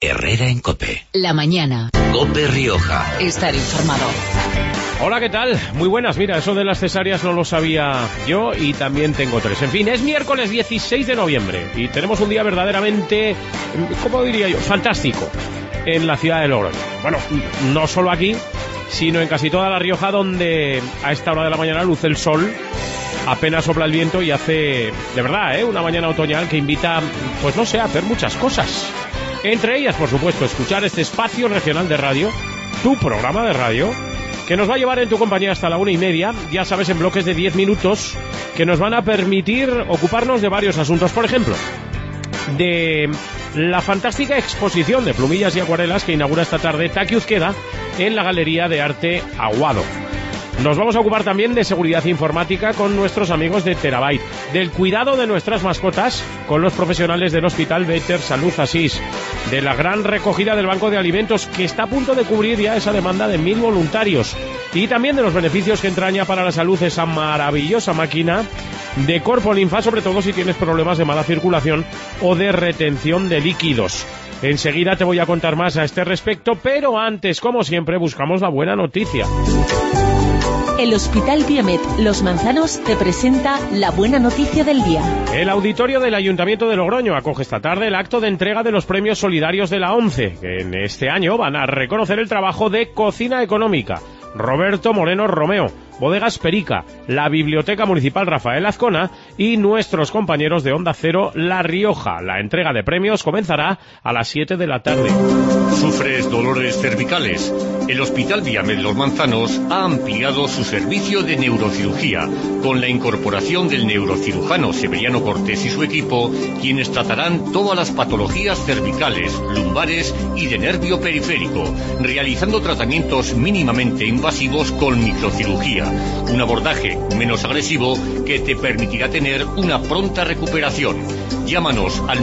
Herrera en COPE. La mañana. COPE Rioja. Estar informado. Hola, ¿qué tal? Muy buenas. Mira, eso de las cesáreas no lo sabía yo y también tengo 3. En fin, es miércoles 16 de noviembre y tenemos un día verdaderamente, ¿cómo diría yo?, fantástico en la ciudad de Logroño. Bueno, no solo aquí, sino en casi toda La Rioja, donde a esta hora de la mañana luce el sol, apenas sopla el viento y hace, de verdad, una mañana otoñal que invita, pues no sé, a hacer muchas cosas. Entre ellas, por supuesto, escuchar este espacio regional de radio, tu programa de radio, que nos va a llevar en tu compañía hasta la 1:30, ya sabes, en bloques de 10 minutos, que nos van a permitir ocuparnos de varios asuntos. Por ejemplo, de la fantástica exposición de plumillas y acuarelas que inaugura esta tarde Taki Uzqueda en la Galería de Arte Aguado. Nos vamos a ocupar también de seguridad informática con nuestros amigos de Terabyte, del cuidado de nuestras mascotas con los profesionales del Hospital Better Salud Asís, de la gran recogida del Banco de Alimentos que está a punto de cubrir ya esa demanda de 1000 voluntarios, y también de los beneficios que entraña para la salud esa maravillosa máquina de Corpolinfa, sobre todo si tienes problemas de mala circulación o de retención de líquidos. Enseguida te voy a contar más a este respecto, pero antes, como siempre, buscamos la buena noticia. El Hospital Biomet Los Manzanos te presenta la buena noticia del día. El auditorio del Ayuntamiento de Logroño acoge esta tarde el acto de entrega de los premios solidarios de la ONCE, que en este año van a reconocer el trabajo de Cocina Económica, Roberto Moreno Romeo, Bodegas Perica, la Biblioteca Municipal Rafael Azcona y nuestros compañeros de Onda Cero La Rioja. La entrega de premios comenzará a las 7 de la tarde. ¿Sufres dolores cervicales? El Hospital Biomet Los Manzanos ha ampliado su servicio de neurocirugía con la incorporación del neurocirujano Severiano Cortés y su equipo, quienes tratarán todas las patologías cervicales, lumbares y de nervio periférico, realizando tratamientos mínimamente invasivos con microcirugía. Un abordaje menos agresivo que te permitirá tener una pronta recuperación. Llámanos al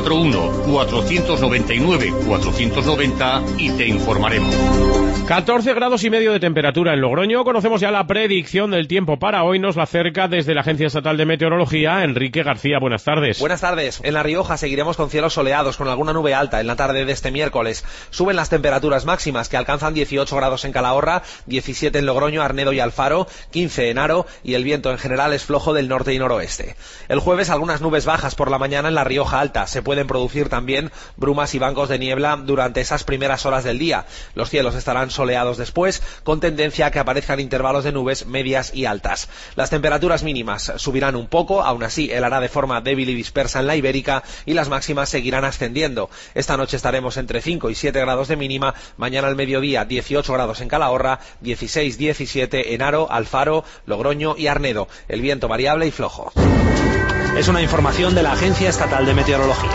941-499-490 y te informaremos. 14 grados y medio de temperatura en Logroño. Conocemos ya la predicción del tiempo para hoy. Nos la acerca desde la Agencia Estatal de Meteorología, Enrique García. Buenas tardes. Buenas tardes. En La Rioja seguiremos con cielos soleados, con alguna nube alta en la tarde de este miércoles. Suben las temperaturas máximas, que alcanzan 18 grados en Calahorra, 17 en Logroño, Arnedo y Alfaro, 15 en Haro, y el viento en general es flojo del norte y noroeste. El jueves algunas nubes bajas por la mañana en La Rioja Alta. Se pueden producir también brumas y bancos de niebla durante esas primeras horas del día. Los cielos estarán soleados después, con tendencia a que aparezcan intervalos de nubes medias y altas. Las temperaturas mínimas subirán un poco, aún así helará de forma débil y dispersa en la Ibérica, y las máximas seguirán ascendiendo. Esta noche estaremos entre 5 y 7 grados de mínima, mañana al mediodía 18 grados en Calahorra, 16-17 en Haro, Alfaro, Logroño y Arnedo. El viento variable y flojo. Es una información de la Agencia Estatal de Meteorología.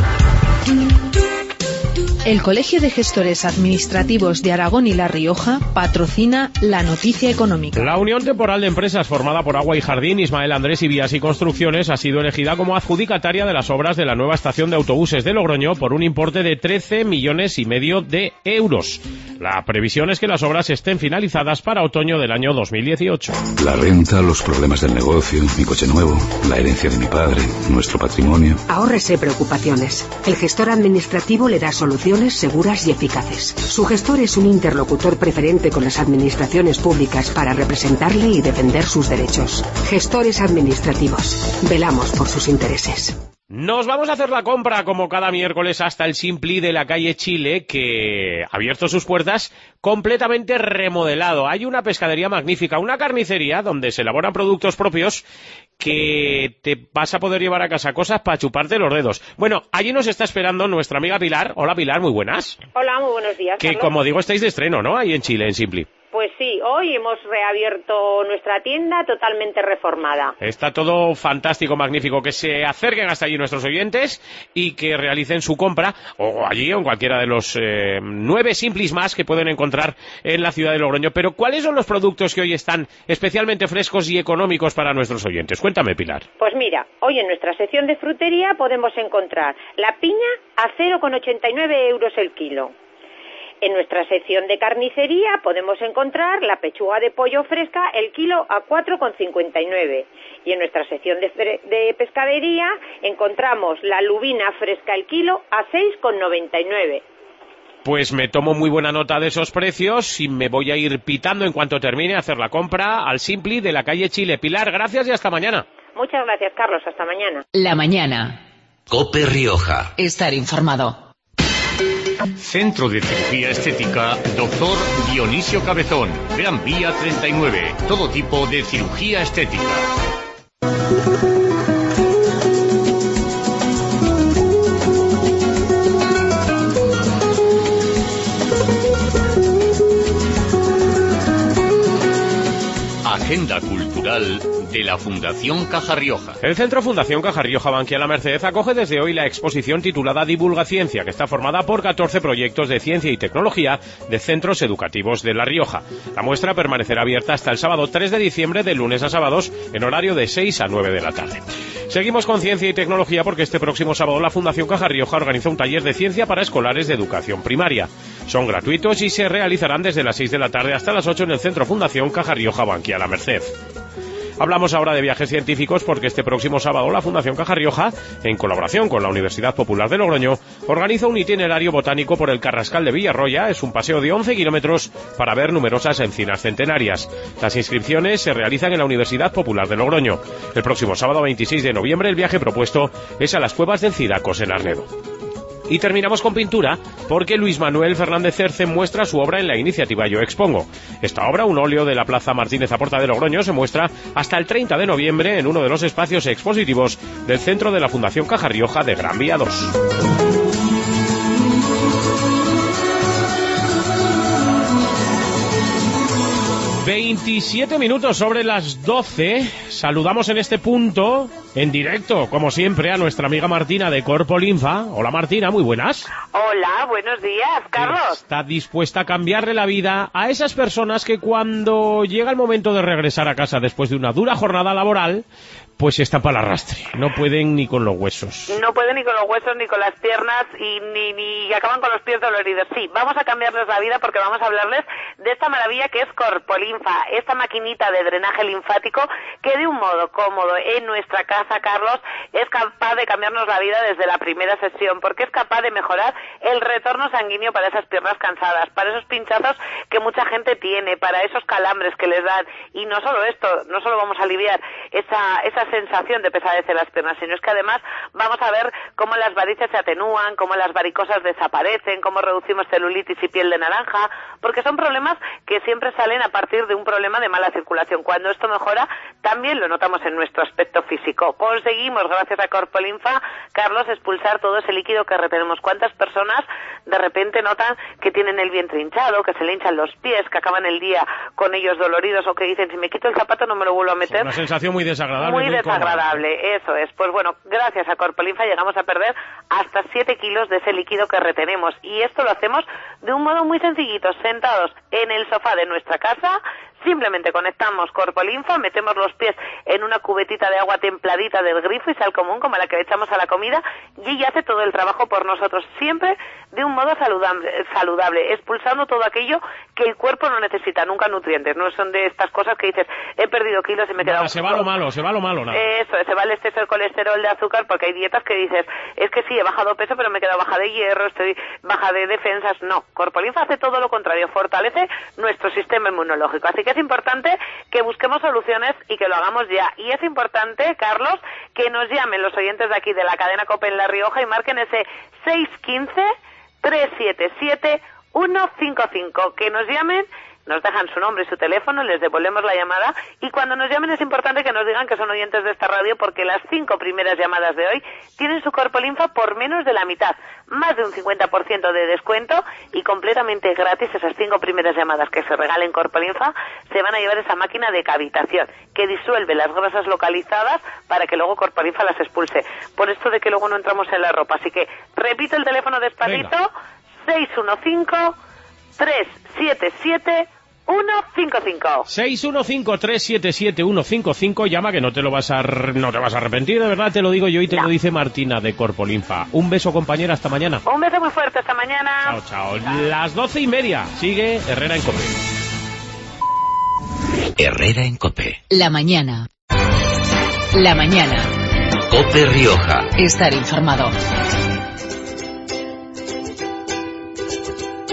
El Colegio de Gestores Administrativos de Aragón y La Rioja patrocina la noticia económica. La Unión Temporal de Empresas, formada por Agua y Jardín, Ismael Andrés y Vías y Construcciones, ha sido elegida como adjudicataria de las obras de la nueva estación de autobuses de Logroño por un importe de 13,5 millones de euros. La previsión es que las obras estén finalizadas para otoño del año 2018. La renta, los problemas del negocio, mi coche nuevo, la herencia de mi padre, nuestro patrimonio. Ahórrese preocupaciones. El gestor administrativo le da soluciones seguras y eficaces. Su gestor es un interlocutor preferente con las administraciones públicas para representarle y defender sus derechos. Gestores administrativos. Velamos por sus intereses. Nos vamos a hacer la compra como cada miércoles hasta el Simpli de la calle Chile, que ha abierto sus puertas completamente remodelado. Hay una pescadería magnífica, una carnicería donde se elaboran productos propios que te vas a poder llevar a casa cosas para chuparte los dedos. Bueno, allí nos está esperando nuestra amiga Pilar. Hola Pilar, muy buenas. Hola, muy buenos días, Que Carlos. como digo, estáis de estreno, ¿no? Ahí en Chile, en Simpli. Pues sí, hoy hemos reabierto nuestra tienda totalmente reformada. Está todo fantástico, magnífico. Que se acerquen hasta allí nuestros oyentes y que realicen su compra, o allí o en cualquiera de los 9 Simplis más que pueden encontrar en la ciudad de Logroño. Pero ¿cuáles son los productos que hoy están especialmente frescos y económicos para nuestros oyentes? Cuéntame, Pilar. Pues mira, hoy en nuestra sección de frutería podemos encontrar la piña a 0,89 euros el kilo. En nuestra sección de carnicería podemos encontrar la pechuga de pollo fresca el kilo a 4,59. Y en nuestra sección de pescadería encontramos la lubina fresca el kilo a 6,99. Pues me tomo muy buena nota de esos precios y me voy a ir pitando en cuanto termine a hacer la compra al Simpli de la calle Chile. Pilar, gracias y hasta mañana. Muchas gracias, Carlos. Hasta mañana. La mañana. COPE Rioja. Estar informado. Centro de Cirugía Estética, Dr. Dionisio Cabezón, Gran Vía 39. Todo tipo de cirugía estética. Agenda cultural de la Fundación Caja Rioja. El Centro Fundación Caja Rioja Bankia La Merced acoge desde hoy la exposición titulada Divulga Ciencia, que está formada por 14 proyectos de ciencia y tecnología de centros educativos de La Rioja. La muestra permanecerá abierta hasta el sábado 3 de diciembre, de lunes a sábados, en horario de 6 a 9 de la tarde. Seguimos con ciencia y tecnología porque este próximo sábado la Fundación Caja Rioja organiza un taller de ciencia para escolares de educación primaria. Son gratuitos y se realizarán desde las 6 de la tarde hasta las 8 en el Centro Fundación Caja Rioja Bankia La Merced. Hablamos ahora de viajes científicos porque este próximo sábado la Fundación Caja Rioja, en colaboración con la Universidad Popular de Logroño, organiza un itinerario botánico por el Carrascal de Villarroya. Es un paseo de 11 kilómetros para ver numerosas encinas centenarias. Las inscripciones se realizan en la Universidad Popular de Logroño. El próximo sábado 26 de noviembre el viaje propuesto es a las cuevas del Cidacos en Arnedo. Y terminamos con pintura, porque Luis Manuel Fernández Cerce muestra su obra en la iniciativa Yo Expongo. Esta obra, un óleo de la Plaza Martínez Aporta de Logroño, se muestra hasta el 30 de noviembre en uno de los espacios expositivos del centro de la Fundación Caja Rioja de Gran Vía 2. 27 minutos sobre las 12. Saludamos en este punto, en directo, como siempre, a nuestra amiga Martina de Corpolinfa. Hola Martina, muy buenas. Hola, buenos días, Carlos. Está dispuesta a cambiarle la vida a esas personas que cuando llega el momento de regresar a casa después de una dura jornada laboral, pues están para el arrastre, no pueden ni con los huesos. No pueden ni con los huesos ni con las piernas y ni acaban con los pies doloridos. Sí, vamos a cambiarles la vida porque vamos a hablarles de esta maravilla que es Corpolinfa, esta maquinita de drenaje linfático que de un modo cómodo en nuestra casa, Carlos, es capaz de cambiarnos la vida desde la primera sesión, porque es capaz de mejorar el retorno sanguíneo para esas piernas cansadas, para esos pinchazos que mucha gente tiene, para esos calambres que les dan. Y no solo esto, no solo vamos a aliviar esa sensación de pesadez en las piernas, sino es que además vamos a ver cómo las varices se atenúan, cómo las varicosas desaparecen, cómo reducimos celulitis y piel de naranja, porque son problemas que siempre salen a partir de un problema de mala circulación. Cuando esto mejora, también lo notamos en nuestro aspecto físico. Conseguimos, gracias a Corpolinfa, Carlos, expulsar todo ese líquido que retenemos. ¿Cuántas personas de repente notan que tienen el vientre hinchado, que se le hinchan los pies, que acaban el día con ellos doloridos o que dicen, si me quito el zapato no me lo vuelvo a meter? Una sensación muy desagradable. Muy desagradable, eso es. Pues bueno, gracias a Corpolinfa llegamos a perder hasta 7 kilos de ese líquido que retenemos. Y esto lo hacemos de un modo muy sencillito, sentados en el sofá de nuestra casa. Simplemente conectamos Corpolinfa, metemos los pies en una cubetita de agua templadita del grifo y sal común, como la que le echamos a la comida, y ella hace todo el trabajo por nosotros, siempre de un modo saludable, expulsando todo aquello que el cuerpo no necesita, nunca nutrientes. No son de estas cosas que dices, he perdido kilos y me he quedado... Se va lo malo, nada. Eso, se va el exceso de colesterol, de azúcar, porque hay dietas que dices, es que sí, he bajado peso, pero me he quedado baja de hierro, estoy baja de defensas. No, Corpolinfa hace todo lo contrario, fortalece nuestro sistema inmunológico. Así que es importante que busquemos soluciones y que lo hagamos ya. Y es importante, Carlos, que nos llamen los oyentes de aquí de la cadena COPE en La Rioja y marquen ese 615-377-155. Que nos llamen, nos dejan su nombre y su teléfono, les devolvemos la llamada y cuando nos llamen es importante que nos digan que son oyentes de esta radio porque las 5 primeras llamadas de hoy tienen su Corpolinfa por menos de la mitad, más de un 50% de descuento y completamente gratis. Esas 5 primeras llamadas que se regalen Corpolinfa se van a llevar esa máquina de cavitación que disuelve las grasas localizadas para que luego Corpolinfa las expulse. Por esto de que luego no entramos en la ropa. Así que repito el teléfono despacito, 615-377-155. 615-377-155. Llama que no te vas a arrepentir, de verdad te lo digo yo y te lo dice Martina de Corpolinfa. Un beso, compañera, hasta mañana. Un beso muy fuerte, hasta mañana. Chao. Las 12:30 sigue Herrera en COPE. Herrera en COPE. La mañana. COPE Rioja. Estar informado.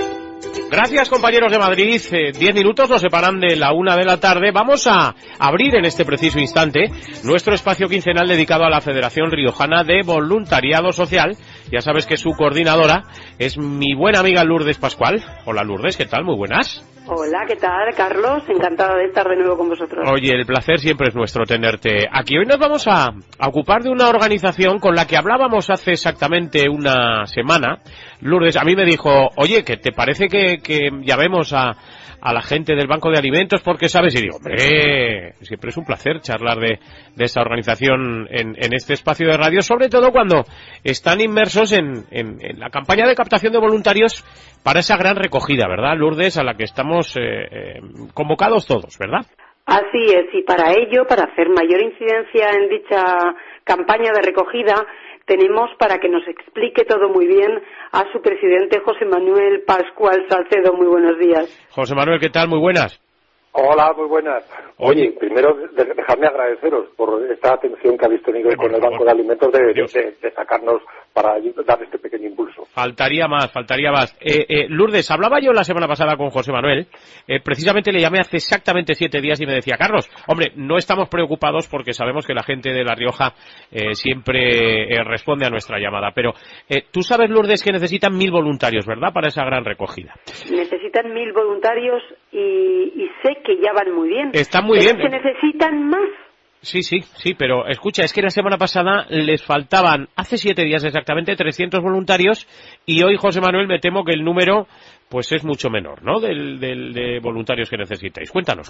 Gracias, compañeros de Madrid. 10 minutos nos separan de la 1 de la tarde. Vamos a abrir en este preciso instante nuestro espacio quincenal dedicado a la Federación Riojana de Voluntariado Social. Ya sabes que su coordinadora es mi buena amiga Lourdes Pascual. Hola, Lourdes, ¿qué tal? Muy buenas. Hola, ¿qué tal, Carlos? Encantada de estar de nuevo con vosotros. Oye, el placer siempre es nuestro tenerte aquí. Hoy nos vamos a ocupar de una organización con la que hablábamos hace exactamente una semana. Lourdes, a mí me dijo, oye, ¿qué te parece que llamemos a la gente del Banco de Alimentos? Porque sabes, y digo, hombre, siempre es un placer charlar de esta organización en este espacio de radio, sobre todo cuando están inmersos en la campaña de captación de voluntarios para esa gran recogida, ¿verdad, Lourdes? A la que estamos convocados todos, ¿verdad? Así es, y para ello, para hacer mayor incidencia en dicha campaña de recogida, tenemos para que nos explique todo muy bien a su presidente José Manuel Pascual Salcedo. Muy buenos días. José Manuel, ¿qué tal? Muy buenas. Hola, muy buenas. Oye, primero dejadme agradeceros por esta atención que habéis tenido con el Banco de Alimentos de sacarnos para dar este pequeño impulso. Faltaría más. Lourdes, hablaba yo la semana pasada con José Manuel, precisamente le llamé hace exactamente 7 días y me decía, Carlos, hombre, no estamos preocupados porque sabemos que la gente de La Rioja siempre responde a nuestra llamada, pero tú sabes, Lourdes, que necesitan 1000 voluntarios, ¿verdad?, para esa gran recogida. Necesitan 1000 voluntarios y sé que ya van muy bien. Están muy bien. ¿Que necesitan más? Sí, pero escucha, es que la semana pasada les faltaban, hace 7 días exactamente, 300 voluntarios y hoy, José Manuel, me temo que el número pues es mucho menor, ¿no?, de voluntarios que necesitáis. Cuéntanos.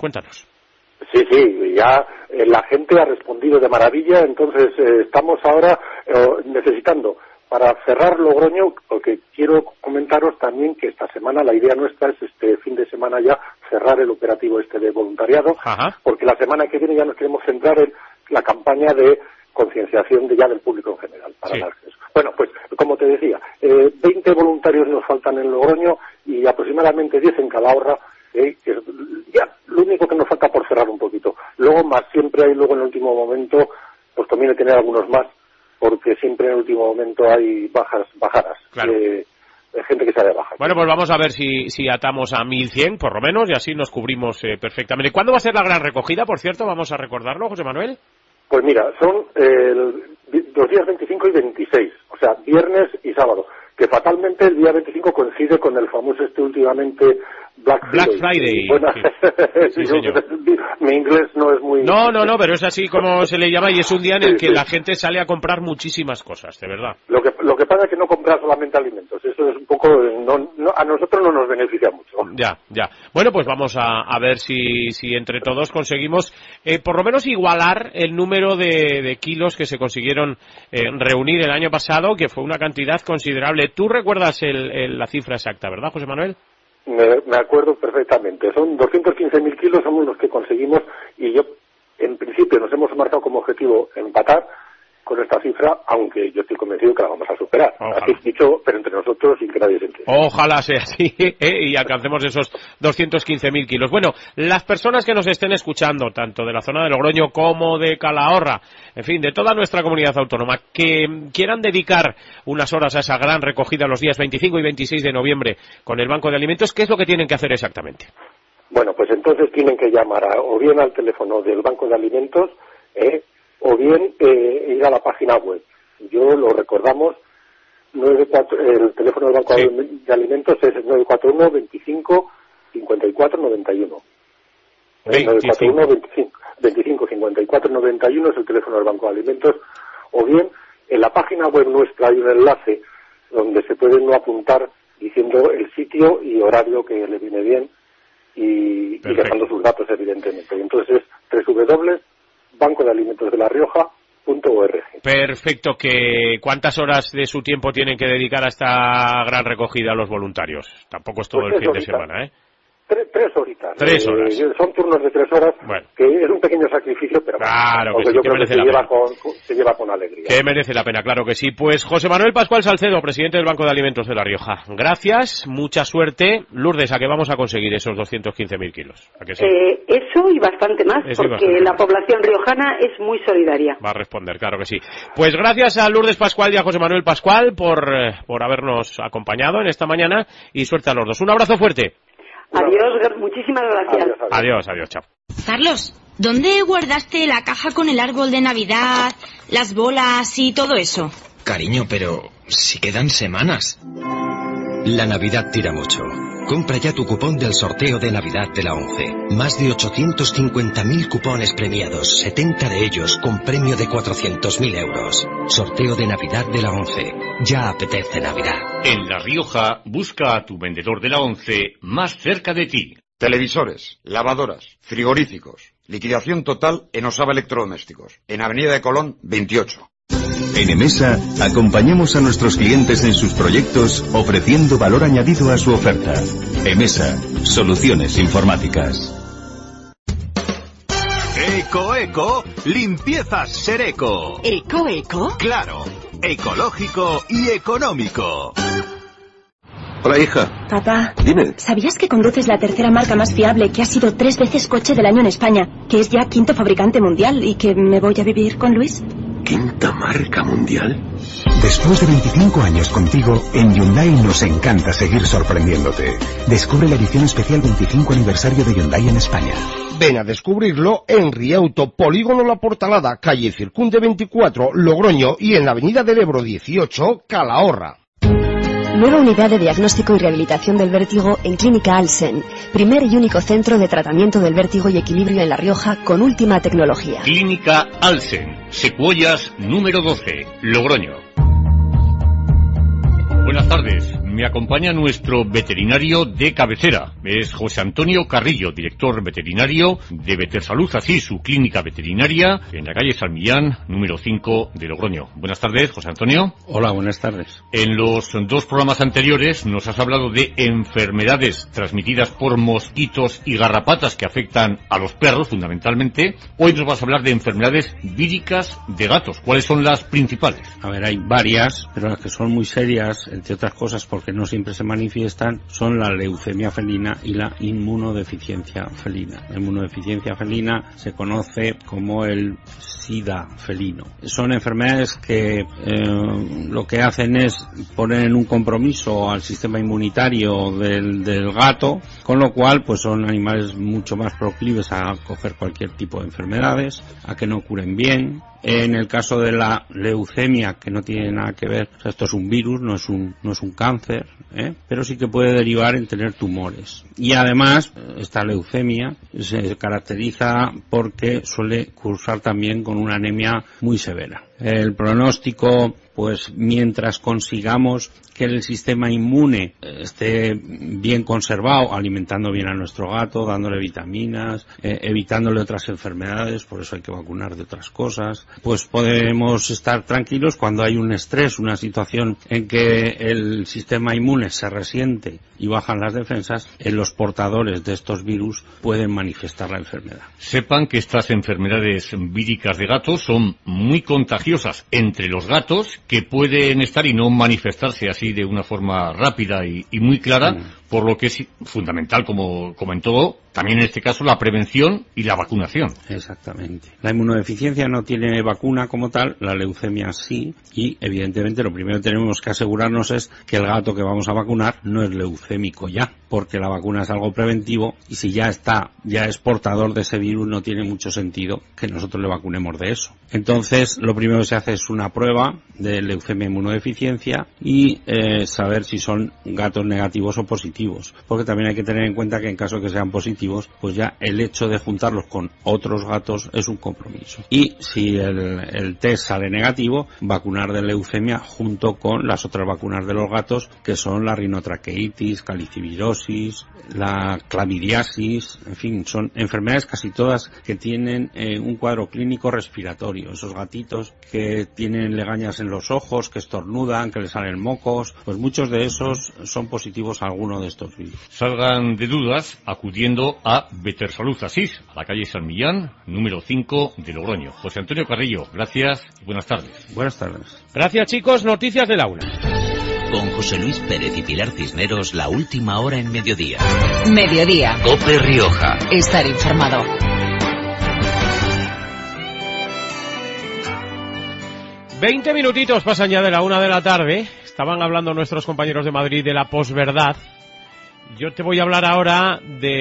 Sí, ya la gente ha respondido de maravilla, entonces estamos ahora necesitando, para cerrar Logroño, porque quiero comentaros también que esta semana la idea nuestra es este fin de semana ya cerrar el operativo de voluntariado. Ajá. Porque la semana que viene ya nos queremos centrar en la campaña de concienciación del público en general. Bueno, pues como te decía, 20 voluntarios nos faltan en Logroño y aproximadamente 10 en Calahorra, que es ya lo único que nos falta por cerrar un poquito. Luego más siempre hay, luego en el último momento, pues conviene tener algunos más, porque siempre en el último momento hay bajadas. Claro. Gente que sale de baja. Bueno, pues vamos a ver si atamos a 1100, por lo menos, y así nos cubrimos perfectamente. ¿Cuándo va a ser la gran recogida, por cierto? Vamos a recordarlo, José Manuel. Pues mira, son los días 25 y 26, o sea, viernes y sábado, que fatalmente el día 25 coincide con el famoso últimamente Black Friday. Bueno, sí, señor. Mi inglés no es muy... No, pero es así como se le llama y es un día en el que la gente sale a comprar muchísimas cosas, de verdad. Lo que pasa es que no comprar solamente alimentos, eso es un poco... a nosotros no nos beneficia mucho. Ya. Bueno, pues vamos a ver si entre todos conseguimos por lo menos igualar el número de kilos que se consiguieron reunir el año pasado, que fue una cantidad considerable. ¿Tú recuerdas la cifra exacta, verdad, José Manuel? Me acuerdo perfectamente. Son 215.000 kilos, somos los que conseguimos, y yo, en principio, nos hemos marcado como objetivo empatar con esta cifra, aunque yo estoy convencido que la vamos a superar. Así dicho, pero entre nosotros, sin que nadie se entere. Ojalá sea así, y alcancemos esos 215.000 kilos. Bueno, las personas que nos estén escuchando, tanto de la zona de Logroño como de Calahorra, en fin, de toda nuestra comunidad autónoma, que quieran dedicar unas horas a esa gran recogida los días 25 y 26 de noviembre con el Banco de Alimentos, ¿qué es lo que tienen que hacer exactamente? Bueno, pues entonces tienen que llamar o bien al teléfono del Banco de Alimentos, o bien ir a la página web. Yo lo recordamos, el teléfono del Banco de Alimentos es 941 25 54 91. 941 25 54 91 es el teléfono del Banco de Alimentos, o bien en la página web nuestra hay un enlace donde se pueden apuntar diciendo el sitio y horario que le viene bien y dejando sus datos, evidentemente. Y entonces es www.bancodealimentosdelarioja.org. Perfecto. ¿Cuántas horas de su tiempo tienen que dedicar a esta gran recogida los voluntarios? Tampoco es todo el fin de semana, ¿eh? 3 horitas. 3 horas. Son turnos de 3 horas, bueno, que es un pequeño sacrificio, pero claro que sí, sí, yo que creo merece que la pena. se lleva con alegría. Que merece la pena, claro que sí. Pues José Manuel Pascual Salcedo, presidente del Banco de Alimentos de La Rioja. Gracias, mucha suerte. Lourdes, ¿a qué vamos a conseguir esos 215.000 kilos? ¿A qué sí? Eso y bastante más, Eso porque la población riojana es muy solidaria. Va a responder, claro que sí. Pues gracias a Lourdes Pascual y a José Manuel Pascual por habernos acompañado en esta mañana, y suerte a los dos. Un abrazo fuerte. Adiós, muchísimas gracias. Adiós, chao. Carlos, ¿dónde guardaste la caja con el árbol de Navidad, las bolas y todo eso? Cariño, pero si quedan semanas. La Navidad tira mucho. Compra ya tu cupón del sorteo de Navidad de la ONCE. Más de 850.000 cupones premiados, 70 de ellos con premio de 400.000 euros. Sorteo de Navidad de la ONCE. Ya apetece Navidad. En La Rioja, busca a tu vendedor de la ONCE más cerca de ti. Televisores, lavadoras, frigoríficos. Liquidación total en Osaba Electrodomésticos. En Avenida de Colón, 28. En Emesa, acompañamos a nuestros clientes en sus proyectos ofreciendo valor añadido a su oferta. Emesa, soluciones informáticas. Eco, limpiezas Sereco. ¿Eco? Claro, ecológico y económico. Hola, hija. Papá, dime. ¿Sabías que conduces la tercera marca más fiable, que ha sido 3 veces coche del año en España, que es ya 5º fabricante mundial y que me voy a vivir con Luis? ¿5ª marca mundial? Después de 25 años contigo, en Hyundai nos encanta seguir sorprendiéndote. Descubre la edición especial 25 aniversario de Hyundai en España. Ven a descubrirlo en Riauto, Polígono La Portalada, calle Circunde 24, Logroño, y en la Avenida del Ebro 18, Calahorra. Nueva unidad de diagnóstico y rehabilitación del vértigo en Clínica Alsen. Primer y único centro de tratamiento del vértigo y equilibrio en La Rioja con última tecnología. Clínica Alsen, Secuoyas número 12, Logroño. Buenas tardes. Me acompaña nuestro veterinario de cabecera. Es José Antonio Carrillo, director veterinario de Vetersalud, así su clínica veterinaria en la calle San Millán, número 5 de Logroño. Buenas tardes, José Antonio. Hola, buenas tardes. En los 2 programas anteriores nos has hablado de enfermedades transmitidas por mosquitos y garrapatas que afectan a los perros, fundamentalmente. Hoy nos vas a hablar de enfermedades víricas de gatos. ¿Cuáles son las principales? A ver, hay varias, pero las que son muy serias, entre otras cosas porque no siempre se manifiestan, son la leucemia felina y la inmunodeficiencia felina. La inmunodeficiencia felina se conoce como el SIDA felino. Son enfermedades que lo que hacen es poner en un compromiso al sistema inmunitario del gato, con lo cual pues son animales mucho más proclives a coger cualquier tipo de enfermedades, a que no curen bien. En el caso de la leucemia, que no tiene nada que ver, o sea, esto es un virus, no es un cáncer, pero sí que puede derivar en tener tumores. Y además, esta leucemia se caracteriza porque suele cursar también con una anemia muy severa. El pronóstico, pues mientras consigamos que el sistema inmune esté bien conservado, alimentando bien a nuestro gato, dándole vitaminas, evitándole otras enfermedades, por eso hay que vacunar de otras cosas, pues podemos estar tranquilos cuando hay un estrés, una situación en que el sistema inmune se resiente y bajan las defensas, los portadores de estos virus pueden manifestar la enfermedad. Sepan que estas enfermedades víricas de gatos son muy contagiosas entre los gatos, que pueden estar y no manifestarse así de una forma rápida y muy clara, por lo que es fundamental, como en todo, también en este caso, la prevención y la vacunación. Exactamente. La inmunodeficiencia no tiene vacuna como tal, la leucemia sí, y evidentemente lo primero que tenemos que asegurarnos es que el gato que vamos a vacunar no es leucémico ya, porque la vacuna es algo preventivo y si ya es portador de ese virus, no tiene mucho sentido que nosotros le vacunemos de eso. Entonces, lo primero que se hace es una prueba de leucemia inmunodeficiencia y saber si son gatos negativos o positivos, porque también hay que tener en cuenta que en caso de que sean positivos, pues ya el hecho de juntarlos con otros gatos es un compromiso. Y si el test sale negativo, vacunar de leucemia junto con las otras vacunas de los gatos, que son la rinotraqueitis, calicivirosis, la clamidiasis, en fin, son enfermedades casi todas que tienen un cuadro clínico respiratorio. Esos gatitos que tienen legañas en los ojos, que estornudan, que les salen mocos, pues muchos de esos son positivos a alguno de estos vídeos. Salgan de dudas acudiendo a Betersalud Asís, a la calle San Millán, número 5 de Logroño. José Antonio Carrillo, gracias y buenas tardes. Buenas tardes. Gracias, chicos. Noticias de la una. Con José Luis Pérez y Pilar Cisneros, la última hora en mediodía. Mediodía. COPE Rioja. Estar informado. Veinte minutitos pasan ya de la 1 de la tarde. Estaban hablando nuestros compañeros de Madrid de la posverdad. Yo te voy a hablar ahora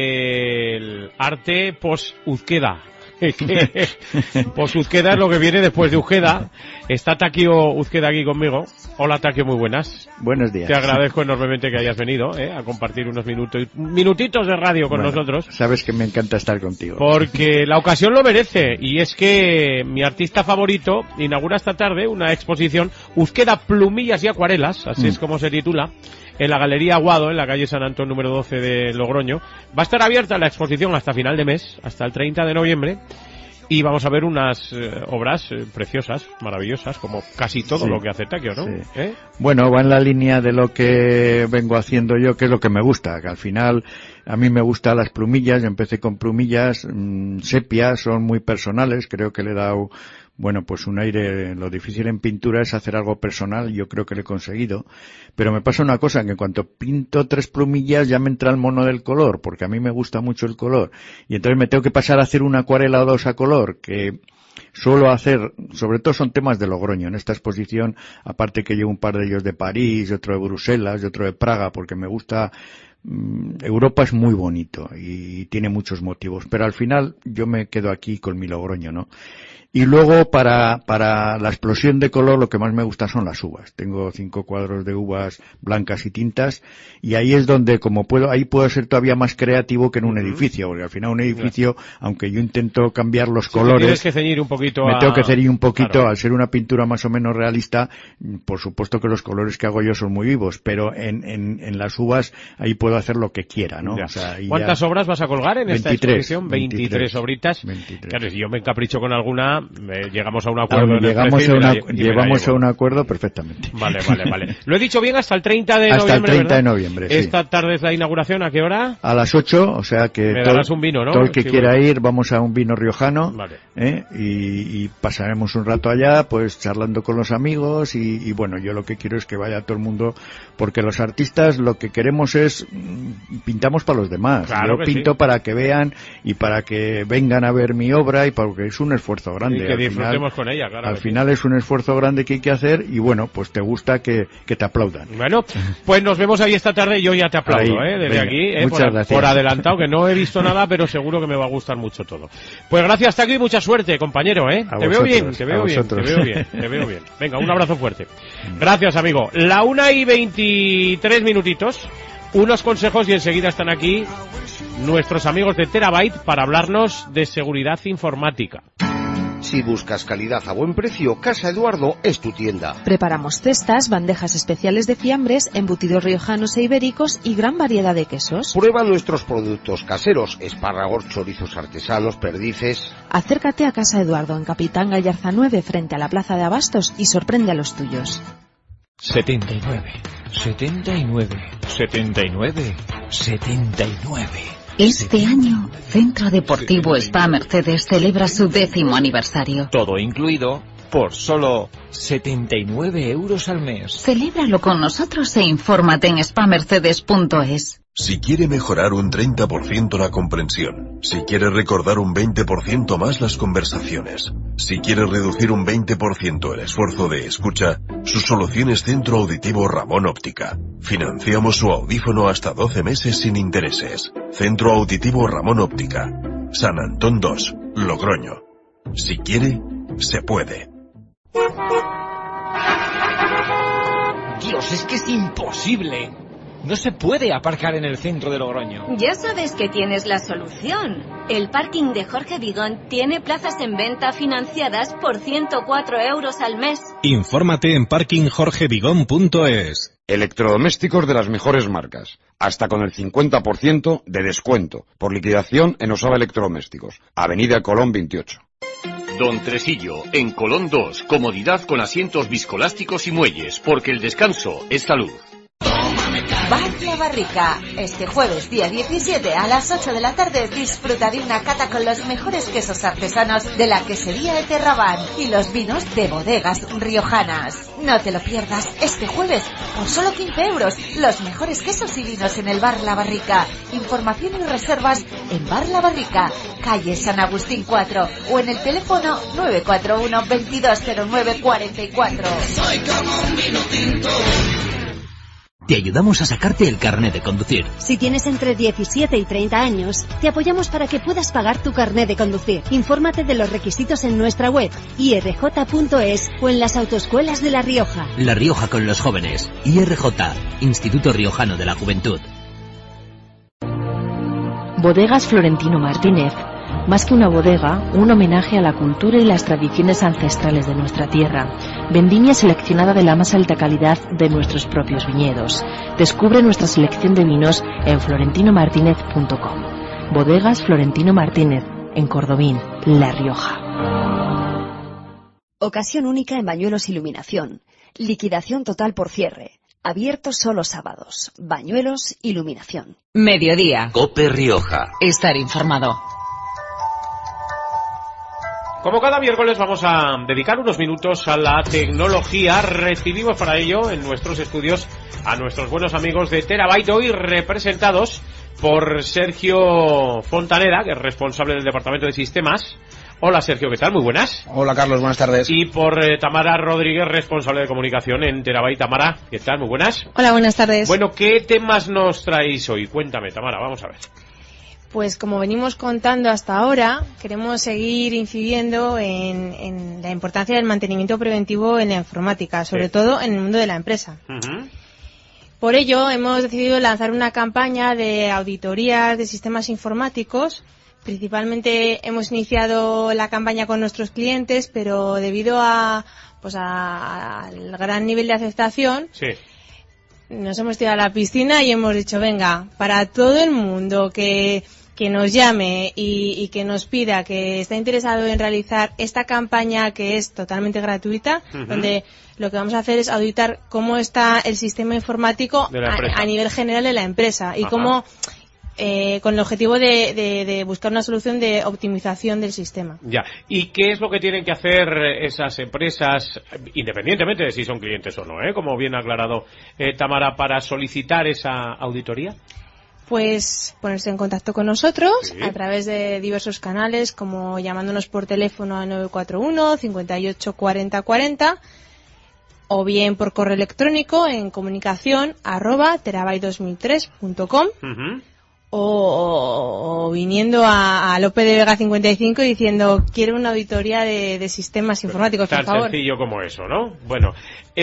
del arte post-Uzqueda. Post-Uzqueda es lo que viene después de Uzqueda. Está Takio Uzqueda aquí conmigo. Hola, Takio, muy buenas. Buenos días. Te agradezco enormemente que hayas venido a compartir unos minutitos de radio con nosotros. Sabes que me encanta estar contigo. Porque la ocasión lo merece, y es que mi artista favorito inaugura esta tarde una exposición Uzqueda Plumillas y Acuarelas, así es como se titula, en la Galería Aguado, en la calle San Antón número 12 de Logroño. Va a estar abierta la exposición hasta final de mes, hasta el 30 de noviembre, y vamos a ver unas obras preciosas, maravillosas, como casi todo lo que hace Takio, ¿no? Sí. Bueno, va en la línea de lo que vengo haciendo yo, que es lo que me gusta, que al final a mí me gustan las plumillas. Yo empecé con plumillas sepia, son muy personales, creo que le he dado pues un aire. Lo difícil en pintura es hacer algo personal, yo creo que lo he conseguido, pero me pasa una cosa, que en cuanto pinto 3 plumillas ya me entra el mono del color, porque a mí me gusta mucho el color, y entonces me tengo que pasar a hacer una acuarela o 2 a color, que suelo hacer, sobre todo son temas de Logroño en esta exposición, aparte que llevo un par de ellos de París, otro de Bruselas y otro de Praga, porque me gusta. Europa es muy bonito y tiene muchos motivos, pero al final yo me quedo aquí con mi Logroño, ¿no? Y luego para la explosión de color lo que más me gusta son las uvas. Tengo 5 cuadros de uvas blancas y tintas, y ahí es donde ahí puedo ser todavía más creativo que en un edificio, porque al final un edificio, aunque yo intento cambiar los colores, tienes que ceñir un poquito me tengo que ceñir un poquito, claro. Al ser una pintura más o menos realista, por supuesto que los colores que hago yo son muy vivos, pero en las uvas ahí puedo hacer lo que quiera, ¿no? O sea, ¿cuántas obras vas a colgar en 23, esta exposición? 23 obritas. 23. Claro, si yo me encapricho con alguna, llegamos a un acuerdo. Llegamos a un acuerdo perfectamente. Vale. Lo he dicho bien, hasta el 30 de noviembre. Hasta el 30 ¿verdad? De noviembre, sí. Esta tarde es la inauguración, ¿a qué hora? A las 8, o sea que me darás un vino, ¿no? Todo el que quiera ir, vamos a un vino riojano, y pasaremos un rato allá, pues charlando con los amigos, y bueno, yo lo que quiero es que vaya todo el mundo, porque los artistas lo que queremos es pintamos para los demás. Claro, yo pinto para que vean y para que vengan a ver mi obra, y porque es un esfuerzo grande. Y que disfrutemos con ella, claro. Al final es un esfuerzo grande que hay que hacer, y bueno, pues te gusta que te aplaudan. Bueno, pues nos vemos ahí esta tarde, y yo ya te aplaudo, desde venga, aquí, muchas gracias. Por adelantado, que no he visto nada, pero seguro que me va a gustar mucho todo. Pues gracias, Takio, y mucha suerte, compañero, Te veo bien. Venga, un abrazo fuerte. Gracias, amigo. La 1:23 minutitos, unos consejos, y enseguida están aquí nuestros amigos de Terabyte para hablarnos de seguridad informática. Si buscas calidad a buen precio, Casa Eduardo es tu tienda. Preparamos cestas, bandejas especiales de fiambres, embutidos riojanos e ibéricos y gran variedad de quesos. Prueba nuestros productos caseros, espárragos, chorizos artesanos, perdices. Acércate a Casa Eduardo en Capitán Gallarza 9 frente a la Plaza de Abastos y sorprende a los tuyos. 79. Este año, Centro Deportivo Spa Mercedes celebra su 10º aniversario. Todo incluido por solo 79 € al mes. Celébralo con nosotros e infórmate en spamercedes.es. Si quiere mejorar un 30% la comprensión, si quiere recordar un 20% más las conversaciones, si quiere reducir un 20% el esfuerzo de escucha, su solución es Centro Auditivo Ramón Óptica. Financiamos su audífono hasta 12 meses sin intereses. Centro Auditivo Ramón Óptica. San Antón 2, Logroño. Si quiere, se puede. Dios, es que es imposible. No se puede aparcar en el centro de Logroño. Ya sabes que tienes la solución. El parking de Jorge Vigón tiene plazas en venta financiadas por 104 € al mes. Infórmate en parkingjorgevigón.es. Electrodomésticos de las mejores marcas, hasta con el 50% de descuento, por liquidación en Osaba Electrodomésticos, Avenida Colón 28. Don Tresillo, en Colón 2, comodidad con asientos viscolásticos y muelles, porque el descanso es salud. Vaya La Barrica. Este jueves, día 17, a las 8 de la tarde, disfruta de una cata con los mejores quesos artesanos de la quesería El Terrabán y los vinos de bodegas riojanas. No te lo pierdas este jueves por solo 15 euros. Los mejores quesos y vinos en el Bar La Barrica. Información y reservas en Bar La Barrica, calle San Agustín 4 o en el teléfono 941 2209 44. Soy como un vino tinto. Te ayudamos a sacarte el carnet de conducir. Si tienes entre 17 y 30 años, te apoyamos para que puedas pagar tu carnet de conducir. Infórmate de los requisitos en nuestra web, irj.es o en las autoescuelas de La Rioja. La Rioja con los jóvenes. IRJ, Instituto Riojano de la Juventud. Bodegas Florentino Martínez. Más que una bodega, un homenaje a la cultura y las tradiciones ancestrales de nuestra tierra. Vendimia seleccionada de la más alta calidad de nuestros propios viñedos. Descubre nuestra selección de vinos en florentinomartinez.com. Bodegas Florentino Martínez, en Cordobín, La Rioja. Ocasión única en Bañuelos Iluminación. Liquidación total por cierre. Abierto solo sábados. Bañuelos Iluminación. Mediodía. COPE Rioja. Estar informado. Como cada miércoles vamos a dedicar unos minutos a la tecnología. Recibimos para ello en nuestros estudios a nuestros buenos amigos de Terabyte, hoy representados por Sergio Fontaneda, que es responsable del Departamento de Sistemas. Hola Sergio, ¿qué tal? Muy buenas. Hola Carlos, buenas tardes. Y por Tamara Rodríguez, responsable de comunicación en Terabyte. Tamara, ¿qué tal? Muy buenas. Hola, buenas tardes. Bueno, ¿qué temas nos traéis hoy? Cuéntame, Tamara, vamos a ver. Pues como venimos contando hasta ahora, queremos seguir incidiendo en la importancia del mantenimiento preventivo en la informática, sobre todo en el mundo de la empresa. Por ello, hemos decidido lanzar una campaña de auditorías de sistemas informáticos. Principalmente hemos iniciado la campaña con nuestros clientes, pero debido al gran nivel de aceptación, nos hemos tirado a la piscina y hemos dicho, venga, para todo el mundo que nos llame y que nos pida, que está interesado en realizar esta campaña que es totalmente gratuita, donde lo que vamos a hacer es auditar cómo está el sistema informático a nivel general de la empresa y cómo, con el objetivo de buscar una solución de optimización del sistema. Ya. ¿Y qué es lo que tienen que hacer esas empresas, independientemente de si son clientes o no, como bien ha aclarado Tamara, para solicitar esa auditoría? Pues ponerse en contacto con nosotros a través de diversos canales, como llamándonos por teléfono a 941 58 40 40 o bien por correo electrónico en comunicación@terabyte2003.com o viniendo a Lope de Vega 55 y diciendo, quiero una auditoría de sistemas informáticos, por favor. Tan sencillo como eso, ¿no? Bueno,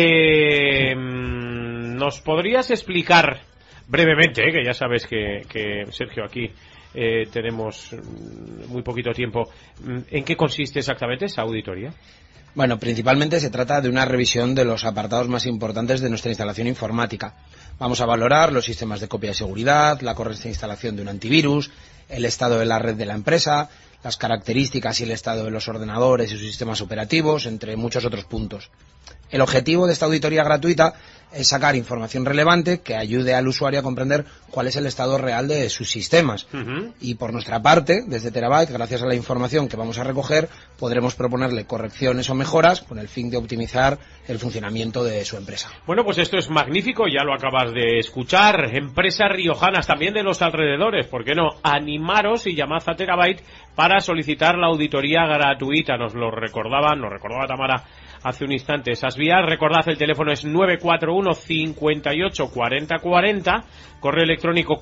¿nos podrías explicar brevemente, que ya sabes que Sergio, aquí tenemos muy poquito tiempo, ¿en qué consiste exactamente esa auditoría? Bueno, principalmente se trata de una revisión de los apartados más importantes de nuestra instalación informática. Vamos a valorar los sistemas de copia de seguridad, la correcta instalación de un antivirus, el estado de la red de la empresa, las características y el estado de los ordenadores y sus sistemas operativos, entre muchos otros puntos. El objetivo de esta auditoría gratuita es sacar información relevante que ayude al usuario a comprender cuál es el estado real de sus sistemas. Y por nuestra parte, desde Terabyte, gracias a la información que vamos a recoger, podremos proponerle correcciones o mejoras con el fin de optimizar el funcionamiento de su empresa. Bueno, pues esto es magnífico, ya lo acabas de escuchar. Empresas riojanas, también de los alrededores, ¿por qué no? Animaros y llamad a Terabyte para solicitar la auditoría gratuita. Nos recordaba Tamara hace un instante esas vías. Recordad, el teléfono es 941 58 40 40, correo electrónico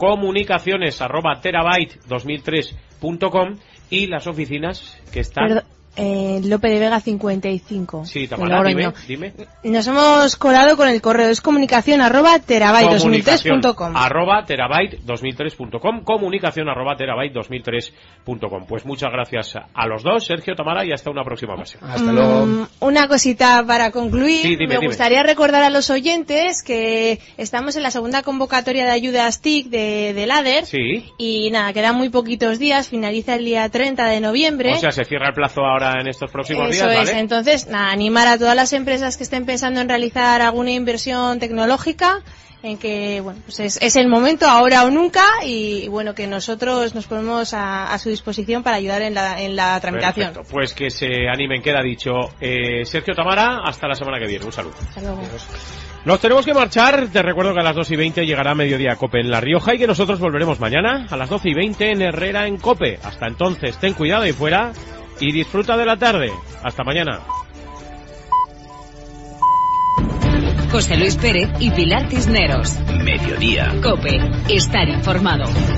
comunicaciones@terabyte2003.com y las oficinas que están... Lope de Vega 55. Sí, Tamara, dime. Nos hemos colado con el correo, es comunicación@terabyte2003.com. @terabyte2003.com, comunicación@terabyte2003.com. Pues muchas gracias a los dos, Sergio, Tamara, y hasta una próxima ocasión. Hasta luego. Una cosita para concluir. Sí, dime. Gustaría recordar a los oyentes que estamos en la segunda convocatoria de ayudas TIC del ADER. Sí. Y nada, quedan muy poquitos días, finaliza el día 30 de noviembre. O sea, se cierra el plazo ahora en estos próximos días, ¿vale? Eso es, entonces, animar a todas las empresas que estén pensando en realizar alguna inversión tecnológica en que bueno, pues es el momento, ahora o nunca, y bueno, que nosotros nos ponemos a su disposición para ayudar en la tramitación. Perfecto. Pues que se animen, queda dicho. Sergio, Tamara, hasta la semana que viene. Un saludo. Hasta luego. Nos tenemos que marchar. Te recuerdo que a las 2:20 llegará Mediodía Cope en La Rioja y que nosotros volveremos mañana a las 12:20 en Herrera en Cope. Hasta entonces, ten cuidado ahí fuera y disfruta de la tarde. Hasta mañana. José Luis Pérez y Pilar Cisneros. Mediodía. Cope. Estar informado.